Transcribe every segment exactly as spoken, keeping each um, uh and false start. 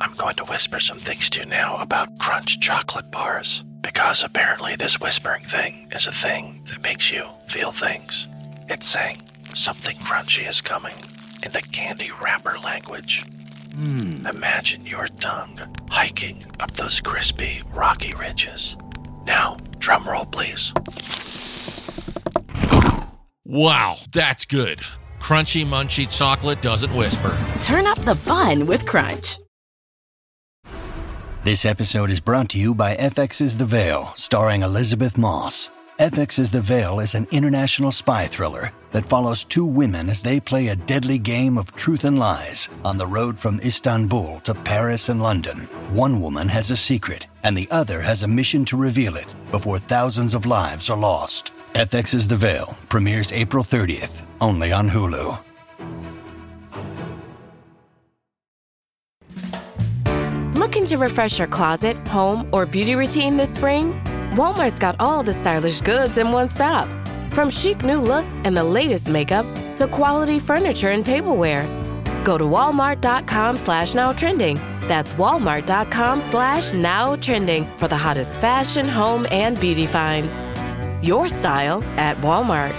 I'm going to whisper some things to you now about Crunch chocolate bars, because apparently this whispering thing is a thing that makes you feel things. It's saying something crunchy is coming in the candy wrapper language. Mm. Imagine your tongue hiking up those crispy, rocky ridges. Now, drum roll, please. Wow, that's good. Crunchy, munchy chocolate doesn't whisper. Turn up the fun with Crunch. This episode is brought to you by F X's The Veil, starring Elizabeth Moss. F X's The Veil is an international spy thriller that follows two women as they play a deadly game of truth and lies on the road from Istanbul to Paris and London. One woman has a secret, and the other has a mission to reveal it before thousands of lives are lost. F X's The Veil premieres April thirtieth, only on Hulu. Looking to refresh your closet, home, or beauty routine this spring? Walmart's got all the stylish goods in one stop. From chic new looks and the latest makeup to quality furniture and tableware. Go to walmart.com slash now trending. That's walmart.com slash now trending for the hottest fashion, home, and beauty finds. Your style at Walmart.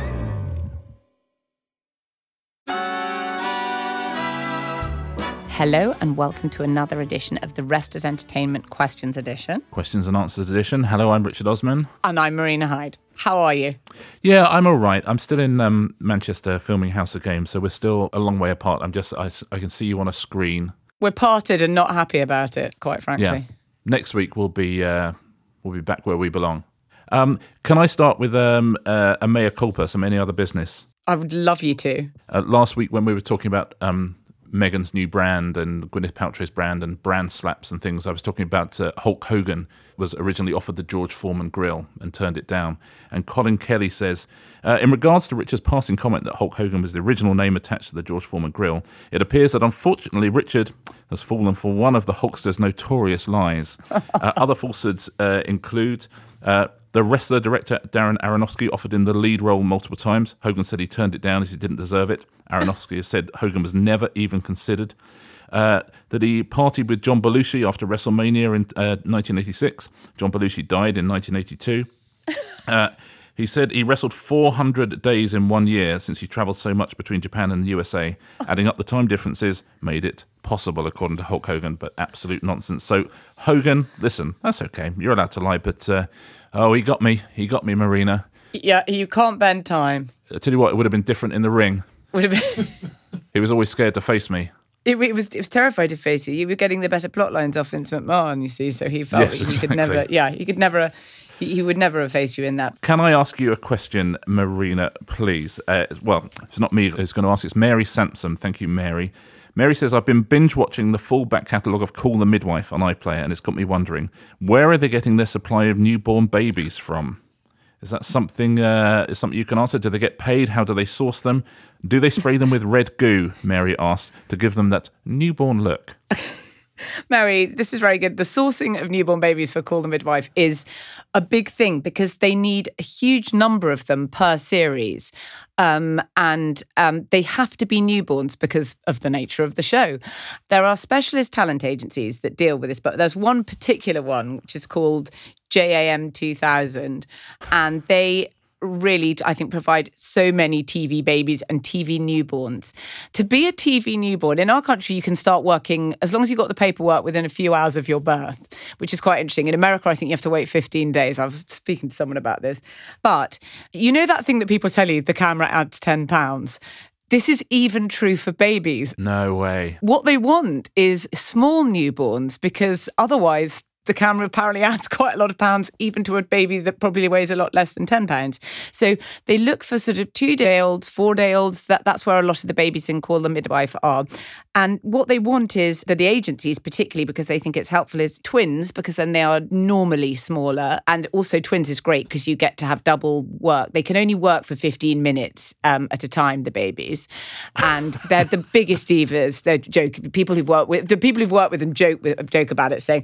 Hello and welcome to another edition of the Rest is Entertainment Questions Edition. Questions and Answers Edition. Hello, I'm Richard Osman. And I'm Marina Hyde. How are you? Yeah, I'm all right. I'm still in um, Manchester filming House of Games, so we're still a long way apart. I'm just, I, I can see you on a screen. We're parted and not happy about it, quite frankly. Yeah. Next week we'll be uh, we'll be back where we belong. Um, can I start with um, uh, a mea culpa, some any other business? I would love you to. Uh, last week when we were talking about um, Meghan's new brand and Gwyneth Paltrow's brand and brand slaps and things, I was talking about uh, Hulk Hogan was originally offered the George Foreman grill and turned it down. And Colin Kelly says, uh, in regards to Richard's passing comment that Hulk Hogan was the original name attached to the George Foreman grill, it appears that unfortunately Richard has fallen for one of the Hulkster's notorious lies. uh, other falsehoods uh, include... Uh, The wrestler director Darren Aronofsky offered him the lead role multiple times. Hogan said he turned it down as he didn't deserve it. Aronofsky has said Hogan was never even considered. Uh, that he partied with John Belushi after WrestleMania in uh, nineteen eighty-six. John Belushi died in nineteen eighty-two. Uh, he said he wrestled four hundred days in one year since he travelled so much between Japan and the U S A. Adding up the time differences made it possible, according to Hulk Hogan, but absolute nonsense. So, Hogan, listen, that's okay. You're allowed to lie, but... Uh, Oh, he got me. He got me, Marina. Yeah, you can't bend time. I tell you what, it would have been different in the ring. Would have been. He was always scared to face me. It, it was it was terrified to face you. You were getting the better plot lines off Vince McMahon, you see, so he felt Yes, that he exactly. could never, yeah, he could never, he, he would never have faced you in that. Can I ask you a question, Marina, please? Uh, well, it's not me who's going to ask, it's Mary Sampson. Thank you, Mary. Mary says, I've been binge-watching the full back catalogue of Call the Midwife on iPlayer, and it's got me wondering, where are they getting their supply of newborn babies from? Is that something uh, is something you can answer? Do they get paid? How do they source them? Do they spray them with red goo, Mary asked, to give them that newborn look? Mary, this is very good. The sourcing of newborn babies for Call the Midwife is a big thing because they need a huge number of them per series. Um, and um, they have to be newborns because of the nature of the show. There are specialist talent agencies that deal with this, but there's one particular one which is called J A M two thousand, and they really, I think, provide so many T V babies and T V newborns. To be a T V newborn, in our country, you can start working as long as you've got the paperwork within a few hours of your birth, which is quite interesting. In America, I think you have to wait fifteen days. I was speaking to someone about this. But you know that thing that people tell you, the camera adds ten pounds? This is even true for babies. No way. What they want is small newborns because otherwise the camera apparently adds quite a lot of pounds even to a baby that probably weighs a lot less than ten pounds. So they look for sort of two-day-olds, four-day-olds. That, that's where a lot of the babies in Call the Midwife are. And what they want is, that the agencies, particularly because they think it's helpful, is twins, because then they are normally smaller. And also twins is great because you get to have double work. They can only work for fifteen minutes um, at a time, the babies. And they're the biggest divas. They're joke. People who've worked with, the people who've worked with them joke, with, joke about it, saying,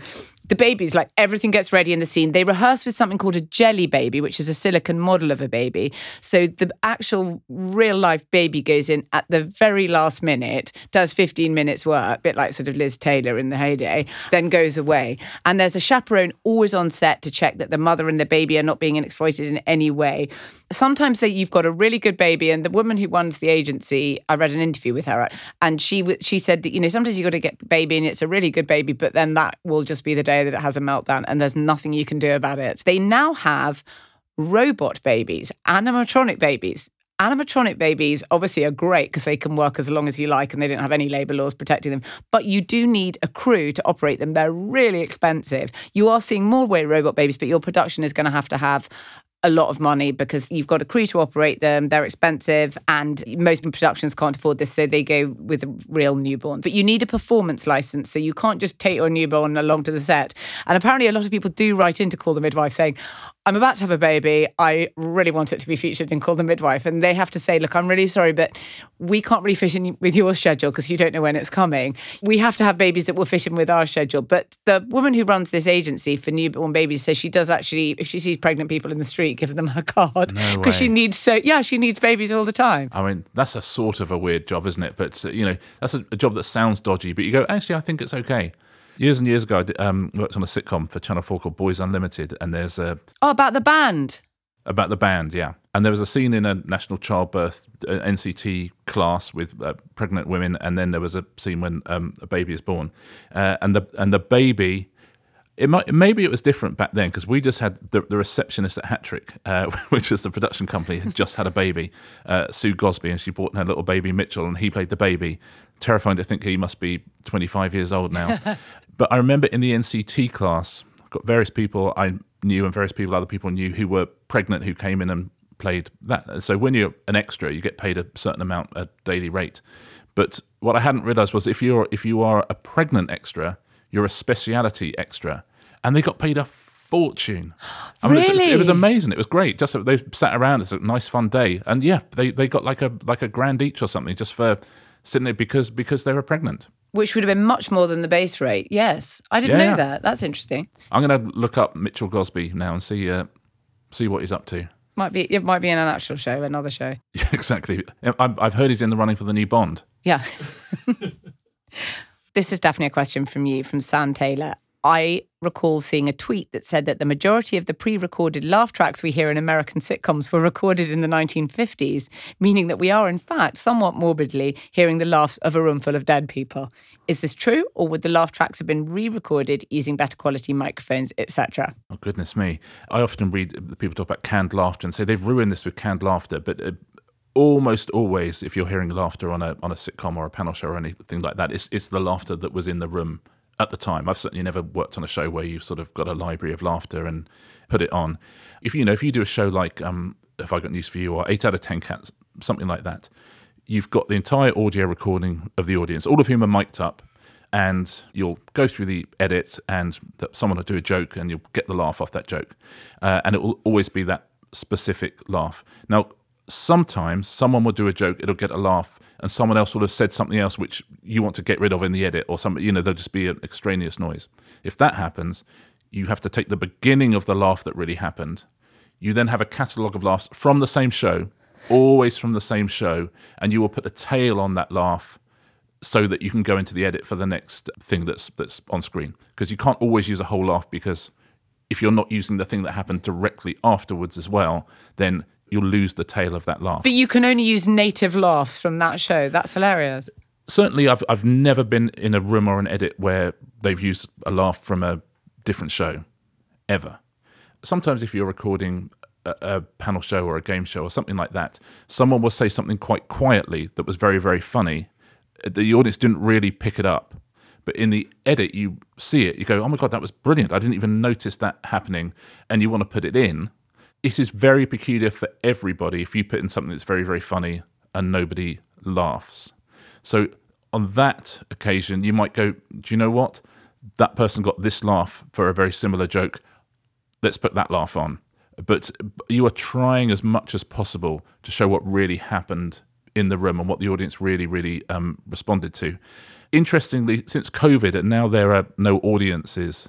the babies, like everything gets ready in the scene. They rehearse with something called a jelly baby, which is a silicone model of a baby. So the actual real life baby goes in at the very last minute, does fifteen minutes work, a bit like sort of Liz Taylor in the heyday, then goes away. And there's a chaperone always on set to check that the mother and the baby are not being exploited in any way. Sometimes they, you've got a really good baby, and the woman who runs the agency, I read an interview with her, and she she said that, you know, sometimes you've got to get a baby and it's a really good baby, but then that will just be the day that it has a meltdown and there's nothing you can do about it. They now have robot babies, animatronic babies. Animatronic babies obviously are great because they can work as long as you like and they don't have any labour laws protecting them. But you do need a crew to operate them. They're really expensive. You are seeing more way robot babies, but your production is going to have to have a lot of money because you've got a crew to operate them. They're expensive and most productions can't afford this, so they go with a real newborn. But you need a performance license, so you can't just take your newborn along to the set. And apparently a lot of people do write in to Call the Midwife saying, I'm about to have a baby. I really want it to be featured in Call the Midwife. And they have to say, look, I'm really sorry, but we can't really fit in with your schedule because you don't know when it's coming. We have to have babies that will fit in with our schedule. But the woman who runs this agency for newborn babies says she does actually, if she sees pregnant people in the street, give them her card. No Because she way. needs so, yeah, she needs babies all the time. I mean, that's a sort of a weird job, isn't it? But, uh, you know, that's a, a job that sounds dodgy, but you go, actually, I think it's okay. Years and years ago, I did, um, worked on a sitcom for Channel four called Boys Unlimited, and there's a... Oh, about the band. About the band, yeah. And there was a scene in a national childbirth uh, N C T class with uh, pregnant women, and then there was a scene when um, a baby is born. Uh, and the and the baby... It might, maybe it was different back then because we just had the, the receptionist at Hattrick, uh, which was the production company, had just had a baby, uh, Sue Gosby, and she brought in her little baby Mitchell, and he played the baby. Terrifying to think he must be twenty-five years old now. But I remember in the N C T class, I've got various people I knew and various people other people knew who were pregnant who came in and played that. So when you're an extra, you get paid a certain amount, a daily rate. But what I hadn't realised was if you're if you are a pregnant extra, you're a speciality extra. And they got paid a fortune. I mean, Really? it, was, it was amazing. It was great. Just they sat around. It's a nice, fun day, and yeah, they, they got like a like a grand each or something just for sitting there because because they were pregnant. Which would have been much more than the base rate. Yes, I didn't Yeah. know that. That's interesting. I'm going to look up Mitchell Gosby now and see uh, see what he's up to. Might be it might be in an actual show, another show. Yeah, exactly. I've, I've heard he's in the running for the new Bond. Yeah. This is definitely a question from you, from Sam Taylor. I recall seeing a tweet that said that the majority of the pre-recorded laugh tracks we hear in American sitcoms were recorded in the nineteen fifties, meaning that we are, in fact, somewhat morbidly hearing the laughs of a room full of dead people. Is this true, or would the laugh tracks have been re-recorded using better quality microphones, et cetera? Oh, goodness me. I often read the people talk about canned laughter and say they've ruined this with canned laughter, but uh, almost always, if you're hearing laughter on a on a sitcom or a panel show or anything like that, it's, it's the laughter that was in the room at the time. I've certainly never worked on a show where you've sort of got a library of laughter and put it on. If you know, if you do a show like um, If I Got News for You or Eight Out of Ten Cats, something like that, you've got the entire audio recording of the audience, all of whom are mic'd up, and you'll go through the edit and someone will do a joke and you'll get the laugh off that joke. Uh, and it will always be that specific laugh. Now, sometimes someone will do a joke, it'll get a laugh, and someone else will have said something else which you want to get rid of in the edit, or some, you know, there'll just be an extraneous noise. If that happens, you have to take the beginning of the laugh that really happened. You then have a catalogue of laughs from the same show, always from the same show, and you will put a tail on that laugh so that you can go into the edit for the next thing that's that's on screen. Because you can't always use a whole laugh, because if you're not using the thing that happened directly afterwards as well, then you'll lose the tail of that laugh. But you can only use native laughs from that show. That's hilarious. Certainly, I've I've never been in a room or an edit where they've used a laugh from a different show, ever. Sometimes if you're recording a, a panel show or a game show or something like that, someone will say something quite quietly that was very, very funny. The audience didn't really pick it up. But in the edit, you see it, you go, oh my God, that was brilliant. I didn't even notice that happening. And you want to put it in. It is very peculiar for everybody if you put in something that's very, very funny and nobody laughs. So on that occasion, you might go, do you know what? That person got this laugh for a very similar joke. Let's put that laugh on. But you are trying as much as possible to show what really happened in the room and what the audience really, really um, responded to. Interestingly, since COVID, and now there are no audiences,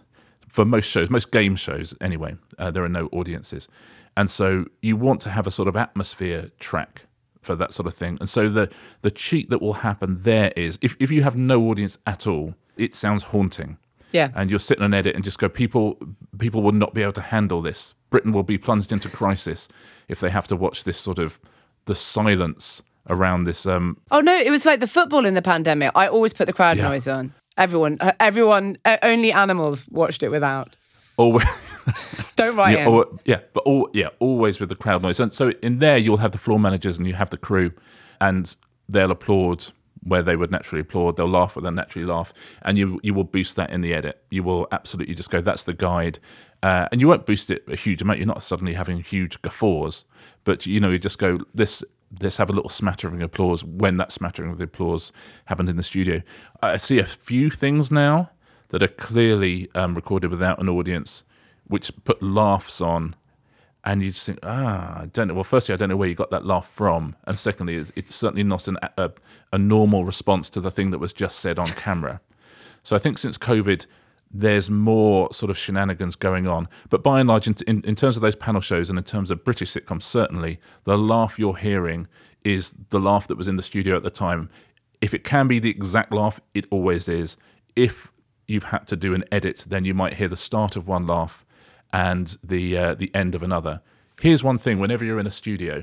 for most shows, most game shows anyway, uh, there are no audiences. And so you want to have a sort of atmosphere track for that sort of thing. And so the the cheat that will happen there is, if, if you have no audience at all, it sounds haunting. Yeah. And you'll sit on an edit and just go, people people will not be able to handle this. Britain will be plunged into crisis if they have to watch this sort of, the silence around this. Um, oh, no, it was like the football in the pandemic. I always put the crowd Yeah. noise on. Everyone, uh, everyone, uh, only animals watched it without. always, Don't write yeah, in. or, yeah, but all, yeah, always with the crowd noise. And so in there, you'll have the floor managers and you have the crew, and they'll applaud where they would naturally applaud. They'll laugh where they'll naturally laugh, and you you will boost that in the edit. You will absolutely just go, that's the guide, uh, and you won't boost it a huge amount. You're not suddenly having huge guffaws, but you know, you just go, this. Let's have a little smattering of applause when that smattering of applause happened in the studio. I see a few things now that are clearly um, recorded without an audience, which put laughs on, and you just think, ah, I don't know. Well, firstly, I don't know where you got that laugh from, and secondly, it's, it's certainly not an, a, a normal response to the thing that was just said on camera. So I think since COVID, there's more sort of shenanigans going on. But by and large, in, in, in terms of those panel shows and in terms of British sitcoms, certainly, the laugh you're hearing is the laugh that was in the studio at the time. If it can be the exact laugh, it always is. If you've had to do an edit, then you might hear the start of one laugh and the uh, the end of another. Here's one thing, whenever you're in a studio,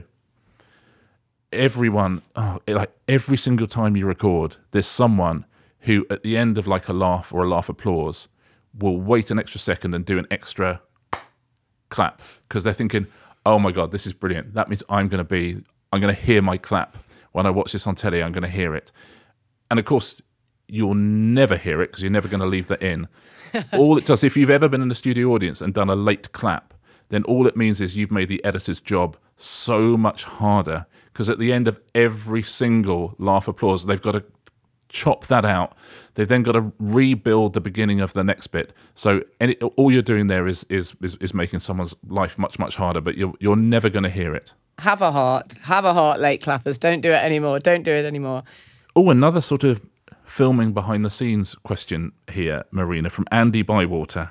everyone, oh, like every single time you record, there's someone who at the end of like a laugh or a laugh applause will wait an extra second and do an extra clap, because they're thinking, oh my God, this is brilliant. That means I'm going to be, I'm going to hear my clap. When I watch this on telly, I'm going to hear it. And of course, you'll never hear it because you're never going to leave that in. All it does, if you've ever been in a studio audience and done a late clap, then all it means is you've made the editor's job so much harder, because at the end of every single laugh applause, they've got to chop that out. They've then got to rebuild the beginning of the next bit. So any, all you're doing there is, is is is making someone's life much, much harder, but you're, you're never going to hear it. Have a heart. Have a heart, late clappers. Don't do it anymore. Don't do it anymore. Oh, another sort of filming behind the scenes question here, Marina, from Andy Bywater.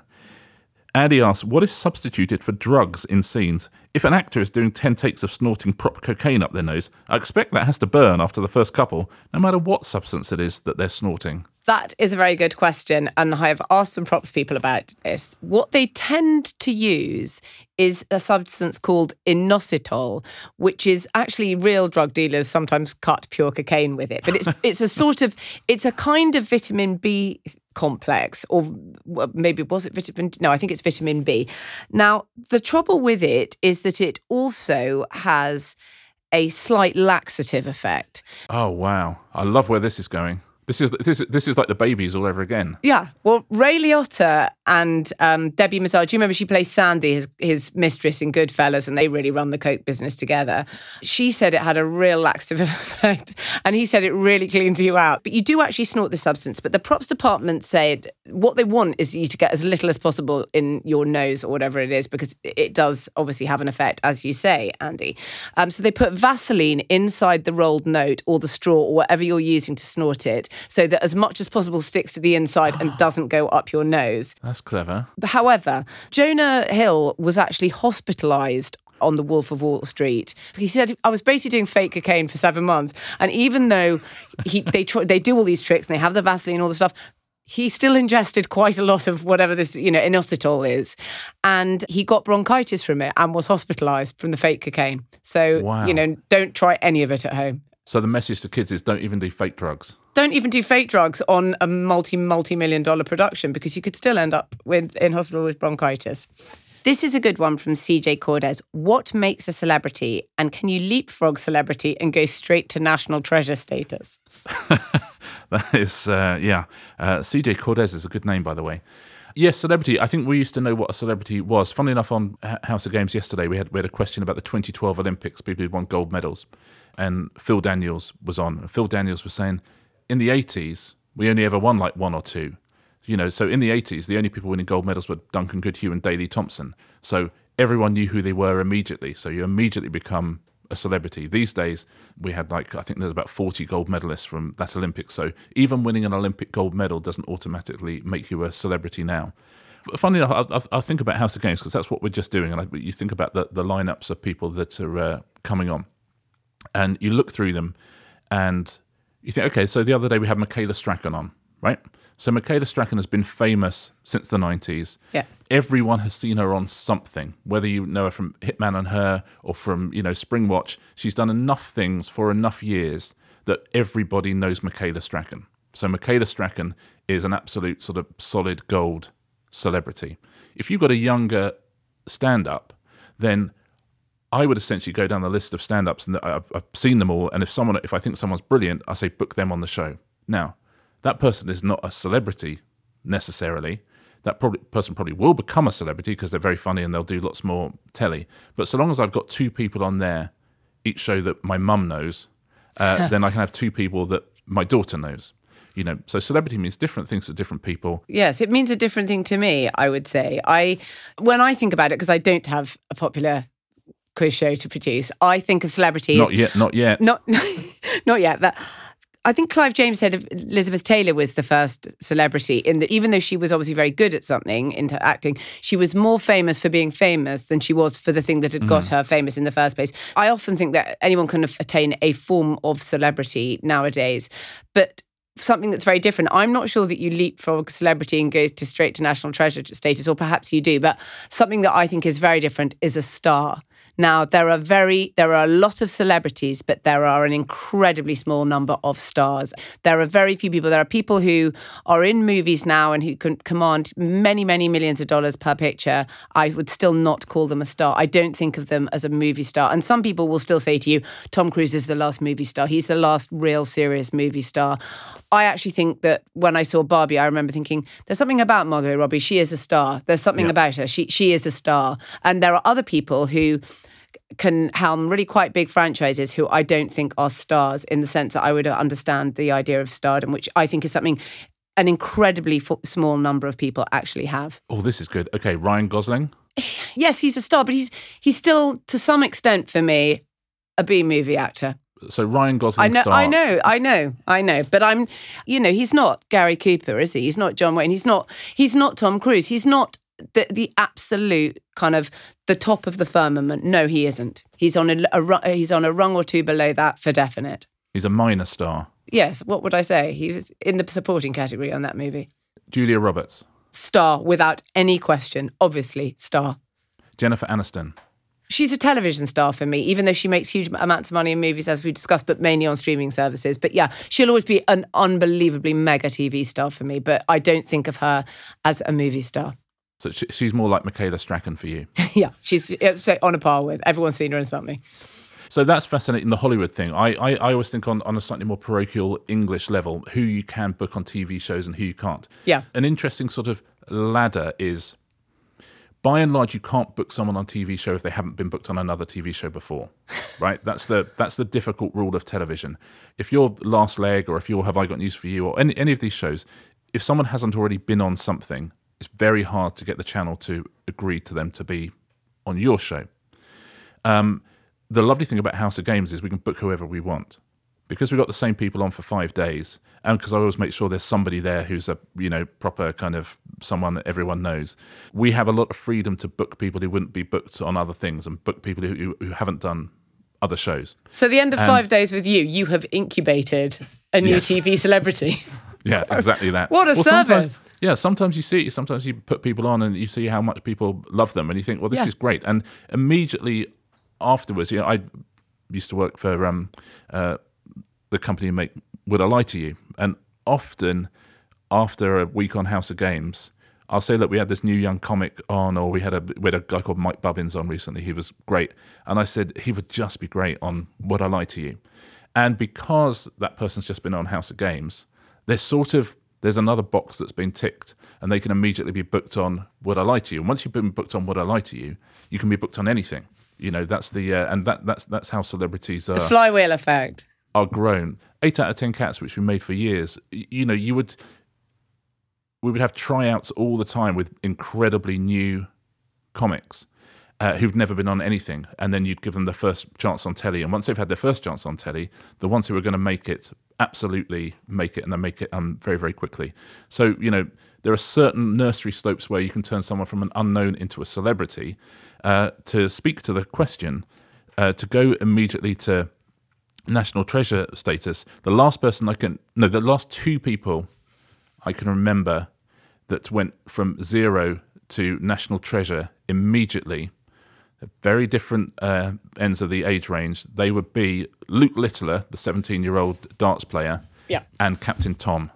Andy asks, what is substituted for drugs in scenes? If an actor is doing ten takes of snorting proper cocaine up their nose, I expect that has to burn after the first couple, no matter what substance it is that they're snorting. That is a very good question, and I have asked some props people about this. What they tend to use is a substance called inositol, which is actually real drug dealers sometimes cut pure cocaine with it. But it's it's a sort of, it's a kind of vitamin B complex, or maybe was it vitamin D? No, I think it's vitamin B. Now, the trouble with it is that it also has a slight laxative effect. Oh, wow. I love where this is going. This is this is, this is like The Babies all over again. Yeah. Well, Ray Liotta and um, Debbie Mazar, do you remember she plays Sandy, his, his mistress in Goodfellas, and they really run the coke business together. She said it had a real laxative effect, and he said it really cleans you out. But you do actually snort the substance. But the props department said what they want is you to get as little as possible in your nose or whatever it is, because it does obviously have an effect, as you say, Andy. Um, so they put Vaseline inside the rolled note or the straw or whatever you're using to snort it, so that as much as possible sticks to the inside and doesn't go up your nose. That's clever. However, Jonah Hill was actually hospitalised on The Wolf of Wall Street. He said, I was basically doing fake cocaine for seven months. And even though he, they tr- they do all these tricks and they have the Vaseline and all the stuff, he still ingested quite a lot of whatever this, you know, inositol is. And he got bronchitis from it and was hospitalised from the fake cocaine. So, Wow. you know, don't try any of it at home. So the message to kids is don't even do fake drugs. Don't even do fake drugs on a multi, multi-million dollar production, because you could still end up with in hospital with bronchitis. This is a good one from C J Cordes. What makes a celebrity, and can you leapfrog celebrity and go straight to national treasure status? That is, uh, yeah. Uh, C J Cordes is a good name, by the way. Yes, celebrity. I think we used to know what a celebrity was. Funnily enough, on House of Games yesterday, we had we had a question about the twenty twelve Olympics, people who won gold medals. And Phil Daniels was on. And Phil Daniels was saying, in the eighties, we only ever won like one or two. You know, so in the eighties, the only people winning gold medals were Duncan Goodhue and Daley Thompson. So everyone knew who they were immediately. So you immediately become a celebrity. These days, we had like, I think there's about forty gold medalists from that Olympics. So even winning an Olympic gold medal doesn't automatically make you a celebrity now. Funny enough, I, I, I think about House of Games because that's what we're just doing, and I, you think about the, the lineups of people that are uh, coming on, and you look through them, and you think, okay, so the other day we had Michaela Strachan on, right? So Michaela Strachan has been famous since the nineties. Yeah. Everyone has seen her on something, whether you know her from Hitman and Her or from, you know, Springwatch. She's done enough things for enough years that everybody knows Michaela Strachan. So Michaela Strachan is an absolute sort of solid gold celebrity. If you've got a younger stand-up, then I would essentially go down the list of stand-ups, and I've, I've seen them all, and if someone, if I think someone's brilliant, I say book them on the show. Now, that person is not a celebrity necessarily. That probably, person probably will become a celebrity because they're very funny and they'll do lots more telly. But so long as I've got two people on there, each show that my mum knows, uh, then I can have two people that my daughter knows. You know, so celebrity means different things to different people. Yes, it means a different thing to me, I would say. I, when I think about it, because I don't have a popular quiz show to produce, I think of celebrities. Not yet, not yet. Not, not yet. But I think Clive James said Elizabeth Taylor was the first celebrity in that, even though she was obviously very good at something, into acting, she was more famous for being famous than she was for the thing that had got mm. her famous in the first place. I often think that anyone can attain a form of celebrity nowadays, but something that's very different. I'm not sure that you leapfrog celebrity and go to straight to national treasure status, or perhaps you do, but something that I think is very different is a star. Now, there are very, there are a lot of celebrities, but there are an incredibly small number of stars. There are very few people. There are people who are in movies now and who can command many, many millions of dollars per picture. I would still not call them a star. I don't think of them as a movie star. And some people will still say to you, Tom Cruise is the last movie star. He's the last real serious movie star. I actually think that when I saw Barbie, I remember thinking, there's something about Margot Robbie. She is a star. There's something yeah. about her. She she is a star. And there are other people who can helm really quite big franchises who I don't think are stars, in the sense that I would understand the idea of stardom, which I think is something an incredibly f- small number of people actually have. Oh, this is good. Okay, Ryan Gosling. Yes, he's a star, but he's he's still, to some extent for me, a B-movie actor. So Ryan Gosling I know, star. I know, I know, I know. But I'm, you know, he's not Gary Cooper, is he? He's not John Wayne. He's not, he's not Tom Cruise. He's not the the absolute kind of the top of the firmament. No, he isn't. He's on a, a he's on a rung or two below that for definite. He's a minor star. Yes, what would I say? He was in the supporting category on that movie. Julia Roberts. Star, without any question. Obviously, star. Jennifer Aniston. She's a television star for me, even though she makes huge amounts of money in movies, as we discussed, but mainly on streaming services. But yeah, she'll always be an unbelievably mega T V star for me, but I don't think of her as a movie star. So she, she's more like Michaela Strachan for you. Yeah, she's on a par with. Everyone's seen her in something. So that's fascinating, the Hollywood thing. I, I, I always think on, on a slightly more parochial English level, who you can book on T V shows and who you can't. Yeah. An interesting sort of ladder is, by and large, you can't book someone on a T V show if they haven't been booked on another T V show before, right? That's the that's the difficult rule of television. If you're Last Leg, or if you're Have I Got News For You, or any, any of these shows, if someone hasn't already been on something, it's very hard to get the channel to agree to them to be on your show. Um, the lovely thing about House of Games is we can book whoever we want. Because we've got the same people on for five days, and because I always make sure there's somebody there who's a, you know, proper kind of someone that everyone knows, we have a lot of freedom to book people who wouldn't be booked on other things, and book people who, who haven't done other shows. So the end of and, five days with you, you have incubated a new yes. T V celebrity. Yeah, exactly that. What a well, service. Sometimes, yeah, sometimes you see, sometimes you put people on and you see how much people love them, and you think, well, this yeah. is great. And immediately afterwards, you know, I used to work for um, uh, the company make Would I Lie to You? And often after a week on House of Games, I'll say, look, we had this new young comic on, or we had a we had a guy called Mike Bubbins on recently. He was great. And I said, he would just be great on Would I Lie to You? And because that person's just been on House of Games, there's sort of, there's another box that's been ticked, and they can immediately be booked on Would I Lie to You? And once you've been booked on Would I Lie to You, you can be booked on anything. You know, that's the, uh, and that that's that's how celebrities are. The flywheel effect. Are grown. Eight out of ten cats, which we made for years, you know, you would, we would have tryouts all the time with incredibly new comics uh, who've never been on anything, and then you'd give them the first chance on telly. And once they've had their first chance on telly, the ones who were going to make it absolutely make it, and they make it um, very, very quickly. So, you know, there are certain nursery slopes where you can turn someone from an unknown into a celebrity. Uh, to speak to the question, uh, to go immediately to national treasure status, the last person I can, no, the last two people I can remember that went from zero to national treasure immediately, very different uh, ends of the age range. They would be Luke Littler, the seventeen-year-old darts player, yeah. and Captain Tom.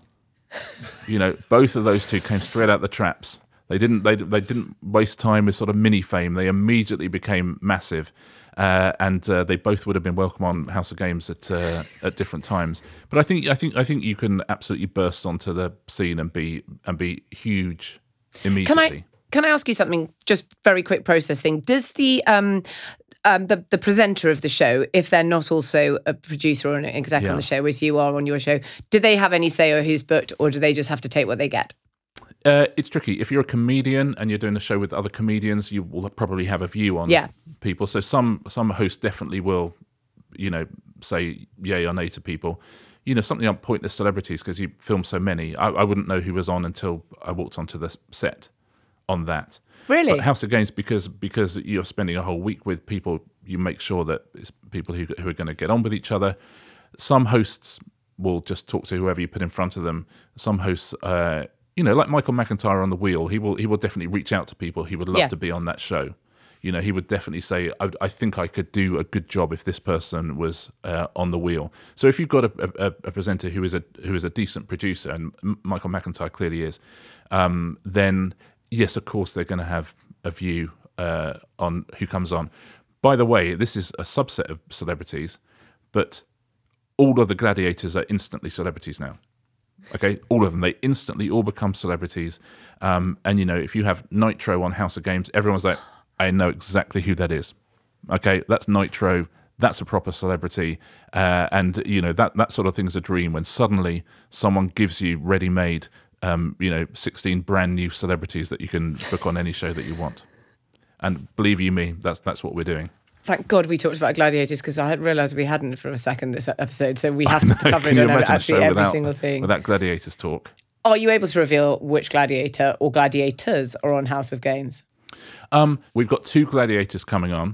You know, both of those two came straight out the traps. They didn't. They they didn't waste time with sort of mini fame. They immediately became massive, uh, and uh, they both would have been welcome on House of Games at uh, at different times. But I think I think I think you can absolutely burst onto the scene and be and be huge immediately. Can I can I ask you something? Just very quick process thing. Does the um. Um, the, the presenter of the show, if they're not also a producer or an exec yeah. on the show, as you are on your show, do they have any say or who's booked, or do they just have to take what they get? Uh, it's tricky. If you're a comedian and you're doing a show with other comedians, you will probably have a view on yeah. people. So some some hosts definitely will, you know, say yay or nay to people. You know, something on Pointless Celebrities, because you film so many. I, I wouldn't know who was on until I walked onto the set on that. Really? But House of Games, because because you're spending a whole week with people, you make sure that it's people who who are going to get on with each other. Some hosts will just talk to whoever you put in front of them. Some hosts, uh, you know, like Michael McIntyre on The Wheel, he will he will definitely reach out to people he would love yeah. to be on that show. You know, he would definitely say, I, I think I could do a good job if this person was uh, on The Wheel. So if you've got a, a, a presenter who is a who is a decent producer, and Michael McIntyre clearly is, um, then yes, of course, they're going to have a view uh, on who comes on. By the way, this is a subset of celebrities, but all of the gladiators are instantly celebrities now. Okay, all of them. They instantly all become celebrities. Um, and, you know, if you have Nitro on House of Games, everyone's like, I know exactly who that is. Okay, that's Nitro. That's a proper celebrity. Uh, and, you know, that, that sort of thing's a dream when suddenly someone gives you ready-made Um, you know, sixteen brand new celebrities that you can book on any show that you want. And believe you me, that's that's what we're doing. Thank God we talked about gladiators, because I had realised we hadn't for a second this episode, so we have to know, cover it on absolutely every without, single thing. Without gladiators talk. Are you able to reveal which gladiator or gladiators are on House of Games? Um, we've got two gladiators coming on.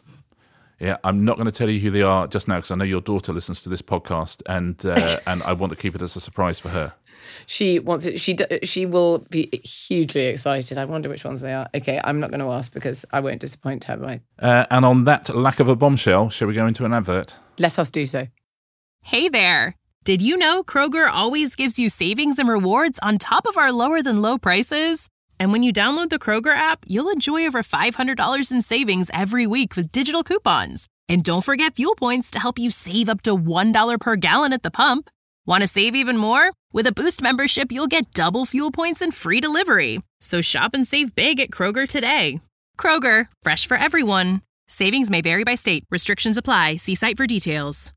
Yeah, I'm not going to tell you who they are just now, because I know your daughter listens to this podcast, and uh, and I want to keep it as a surprise for her. She wants it. She she will be hugely excited. I wonder which ones they are. Okay, I'm not going to ask because I won't disappoint her. Right. Uh, and on that lack of a bombshell, shall we go into an advert? Let us do so. Hey there. Did you know Kroger always gives you savings and rewards on top of our lower than low prices? And when you download the Kroger app, you'll enjoy over five hundred dollars in savings every week with digital coupons. And don't forget fuel points to help you save up to one dollar per gallon at the pump. Want to save even more? With a Boost membership, you'll get double fuel points and free delivery. So shop and save big at Kroger today. Kroger, fresh for everyone. Savings may vary by state. Restrictions apply. See site for details.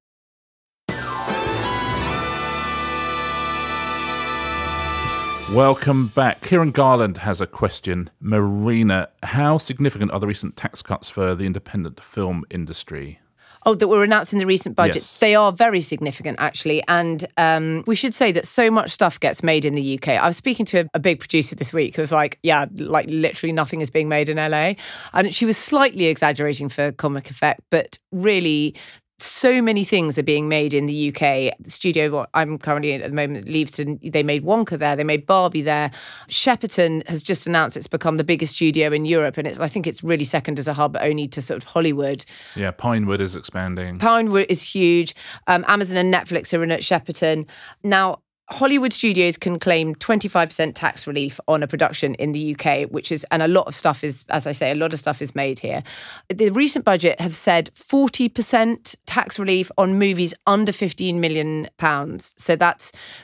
Welcome back. Kieran Garland has a question. Marina, how significant are the recent tax cuts for the independent film industry? Oh, that were announced in the recent budget. Yes. They are very significant, actually. And um, we should say that so much stuff gets made in the U K. I was speaking to a, a big producer this week who was like, yeah, like literally nothing is being made in L A. And she was slightly exaggerating for comic effect, but really so many things are being made in the U K. The studio I'm currently in at the moment, Leavesden, they made Wonka there, they made Barbie there. Shepperton has just announced it's become the biggest studio in Europe, and it's, I think it's really second as a hub only to sort of Hollywood. Yeah, Pinewood is expanding. Pinewood is huge. Um, Amazon and Netflix are in at Shepperton. Now, Hollywood studios can claim twenty-five percent tax relief on a production in the U K, which is, and a lot of stuff is, as I say, a lot of stuff is made here. The recent budget have said forty percent tax relief on movies under fifteen million pounds. So that's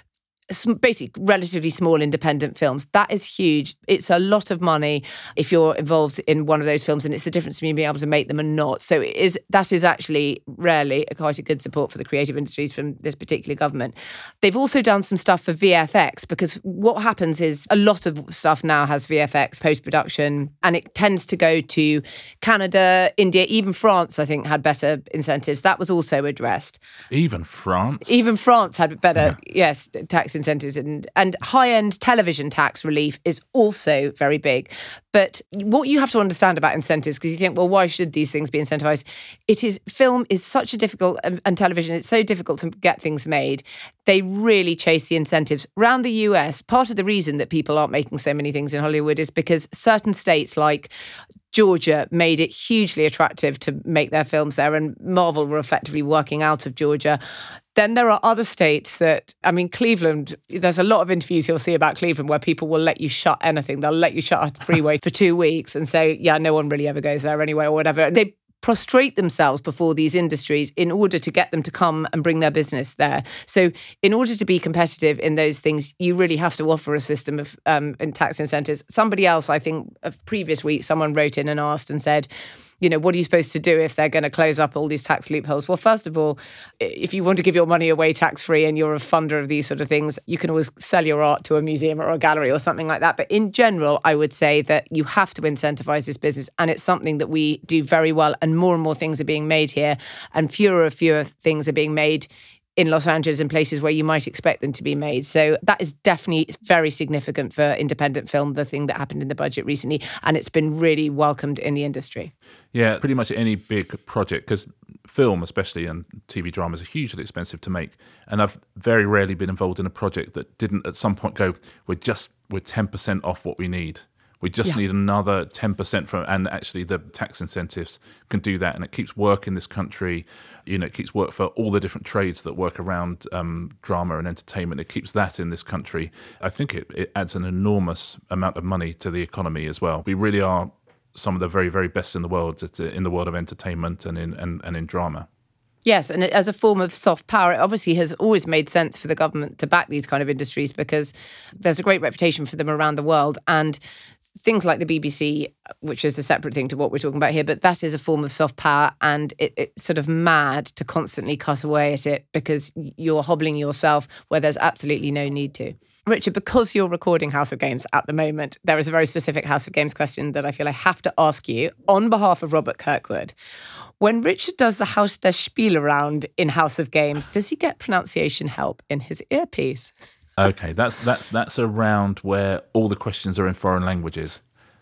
basically relatively small independent films. That is huge. It's a lot of money if you're involved in one of those films, and it's the difference between being able to make them and not. So it is that is actually rarely quite a good support for the creative industries from this particular government. They've also done some stuff for V F X, because what happens is a lot of stuff now has V F X post-production, and it tends to go to Canada, India, even France, I think, had better incentives. That was also addressed. Even France? Even France had better, yeah. yes, tax incentives, and, and high-end television tax relief is also very big. But what you have to understand about incentives, because you think, well, why should these things be incentivized? It is, film is such a difficult, and television, it's so difficult to get things made. They really chase the incentives. Around the U S, part of the reason that people aren't making so many things in Hollywood is because certain states like Georgia made it hugely attractive to make their films there, and Marvel were effectively working out of Georgia. Then there are other states that, I mean, Cleveland, there's a lot of interviews you'll see about Cleveland where people will let you shut anything. They'll let you shut a freeway for two weeks and say, yeah, no one really ever goes there anyway, or whatever. They prostrate themselves before these industries in order to get them to come and bring their business there. So in order to be competitive in those things, you really have to offer a system of um, tax incentives. Somebody else, I think, a previous week, someone wrote in and asked and said, you know, what are you supposed to do if they're going to close up all these tax loopholes? Well, first of all, if you want to give your money away tax-free and you're a funder of these sort of things, you can always sell your art to a museum or a gallery or something like that. But in general, I would say that you have to incentivize this business, and it's something that we do very well, and more and more things are being made here, and fewer and fewer things are being made in Los Angeles in places where you might expect them to be made. So that is definitely very significant for independent film, the thing that happened in the budget recently, and it's been really welcomed in the industry. Yeah, pretty much any big project, because film especially and T V dramas are hugely expensive to make, and I've very rarely been involved in a project that didn't at some point go, we're just, we're ten percent off what we need. We just yeah. need another ten percent from, and actually the tax incentives can do that, and it keeps work in this country. You know, it keeps work for all the different trades that work around um, drama and entertainment. It keeps that in this country. I think it, it adds an enormous amount of money to the economy as well. We really are some of the very, very best in the world in the world of entertainment and in and, and in drama. Yes, and as a form of soft power, it obviously has always made sense for the government to back these kind of industries, because there's a great reputation for them around the world. And things like the B B C, which is a separate thing to what we're talking about here, but that is a form of soft power, and it, it's sort of mad to constantly cut away at it because you're hobbling yourself where there's absolutely no need to. Richard, because you're recording House of Games at the moment, there is a very specific House of Games question that I feel I have to ask you on behalf of Robert Kirkwood. When Richard does the Haus des Spiele round in House of Games, does he get pronunciation help in his earpiece? Okay, that's that's that's a round where all the questions are in foreign languages.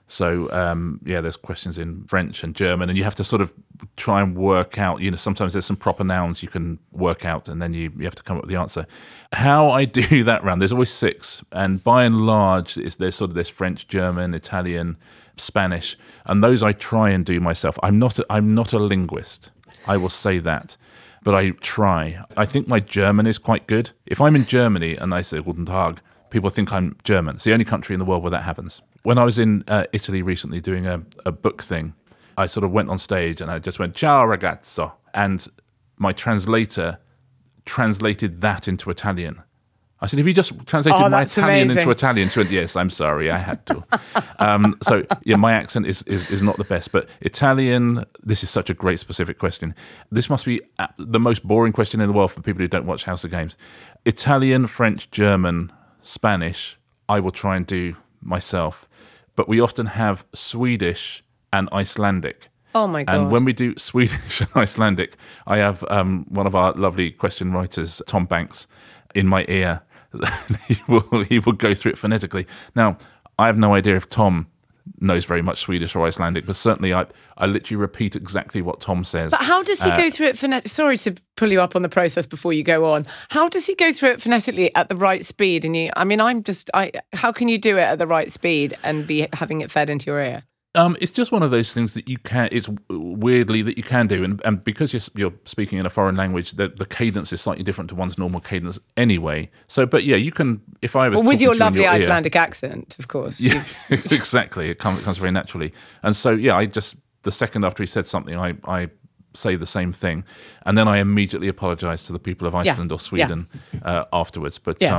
So um, yeah, there's questions in French and German, and you have to sort of try and work out. You know, sometimes there's some proper nouns you can work out, and then you, you have to come up with the answer. How I do that round, there's always six, and by and large, it's, there's sort of this French, German, Italian, Spanish, and those I try and do myself. I'm not a, I'm not a linguist. I will say that. But I try. I think my German is quite good. If I'm in Germany and I say Guten Tag, people think I'm German. It's the only country in the world where that happens. When I was in uh, Italy recently doing a, a book thing, I sort of went on stage and I just went, ciao ragazzo. And my translator translated that into Italian. I said, have you just translated oh, my Italian amazing. into Italian? She went, yes, I'm sorry, I had to. um, so, yeah, my accent is, is, is not the best. But Italian, this is such a great specific question. This must be the most boring question in the world for people who don't watch House of Games. Italian, French, German, Spanish, I will try and do myself. But we often have Swedish and Icelandic. Oh, my God. And when we do Swedish and Icelandic, I have um, one of our lovely question writers, Tom Banks, in my ear. he will he will go through it phonetically. Now, I have no idea if Tom knows very much Swedish or Icelandic, but certainly I, I literally repeat exactly what Tom says. But how does he uh, go through it phonetically? Sorry to pull you up on the process before you go on. How does he go through it phonetically at the right speed? And you, I mean, I'm just, I. How can you do it at the right speed and be having it fed into your ear? Um, it's just one of those things that you can. It's weirdly that you can do, and, and because you're, you're speaking in a foreign language, the, the cadence is slightly different to one's normal cadence anyway. So, but yeah, you can. If I was well, with your you lovely your Icelandic ear, accent, of course. Yeah, exactly. It comes, it comes very naturally, and so yeah, I just the second after he said something, I I say the same thing, and then I immediately apologise to the people of Iceland yeah. or Sweden yeah. uh, afterwards. But yes. um,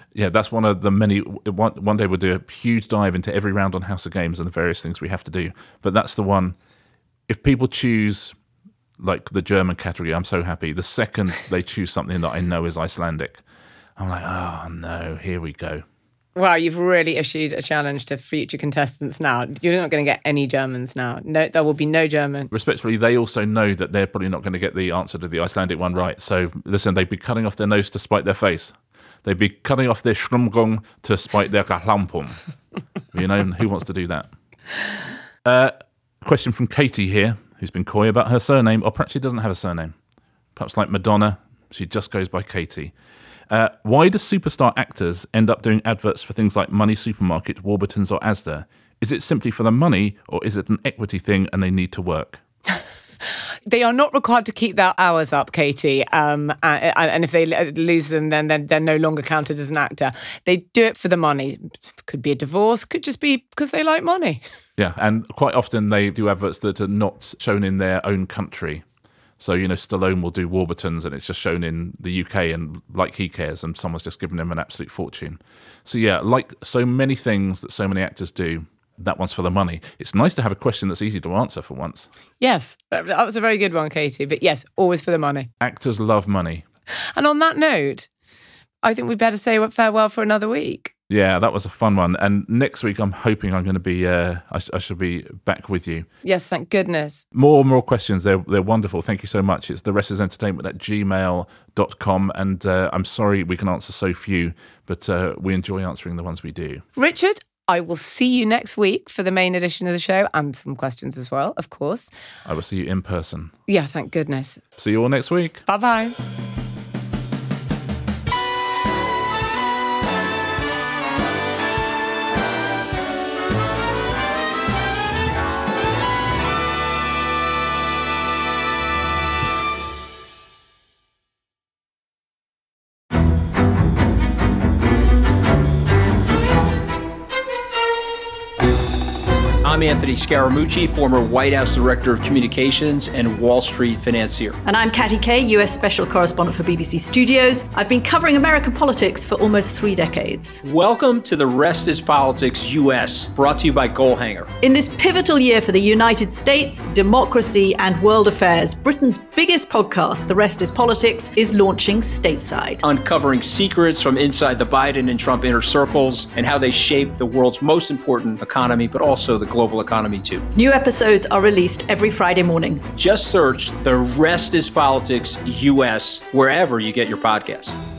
Yeah, that's one of the many. One, one day we'll do a huge dive into every round on House of Games and the various things we have to do. But that's the one. If people choose like the German category, I'm so happy. The second they choose something that I know is Icelandic, I'm like, oh no, here we go. Wow, you've really issued a challenge to future contestants now. You're not going to get any Germans now. No, there will be no German. Respectfully, they also know that they're probably not going to get the answer to the Icelandic one right. So listen, they'd be cutting off their nose to spite their face. They'd be cutting off their Schrumgung to spite their Kahlampum. You know, who wants to do that? Uh, question from Katie here, who's been coy about her surname, or perhaps she doesn't have a surname. Perhaps like Madonna, she just goes by Katie. Uh, why do superstar actors end up doing adverts for things like Money Supermarket, Warburton's or Asda? Is it simply for the money, or is it an equity thing and they need to work? They are not required to keep their hours up, Katie. Um, and, and if they lose them, then they're, they're no longer counted as an actor. They do it for the money. Could be a divorce, could just be because they like money. Yeah, and quite often they do adverts that are not shown in their own country. So, you know, Stallone will do Warburton's and it's just shown in the U K and like he cares and someone's just given him an absolute fortune. So, yeah, like so many things that so many actors do, that one's for the money. It's nice to have a question that's easy to answer for once. Yes, that was a very good one, Katie. But yes, always for the money. Actors love money. And on that note, I think we better say farewell for another week. Yeah, that was a fun one. And next week, I'm hoping I'm going to be, uh, I, sh- I should be back with you. Yes, thank goodness. More and more questions. They're, they're wonderful. Thank you so much. It's the rest is entertainment at gmail dot com. And uh, I'm sorry we can answer so few, but uh, we enjoy answering the ones we do. Richard, I will see you next week for the main edition of the show and some questions as well, of course. I will see you in person. Yeah, thank goodness. See you all next week. Bye-bye. I'm Anthony Scaramucci, former White House Director of Communications and Wall Street financier. And I'm Katty Kay, U S Special Correspondent for B B C Studios. I've been covering American politics for almost three decades. Welcome to The Rest is Politics U S, brought to you by Goalhanger. In this pivotal year for the United States, democracy, and world affairs, Britain's biggest podcast, The Rest is Politics, is launching stateside. Uncovering secrets from inside the Biden and Trump inner circles and how they shape the world's most important economy, but also the global economy too. New episodes are released every Friday morning. Just search The Rest is Politics U S wherever you get your podcasts.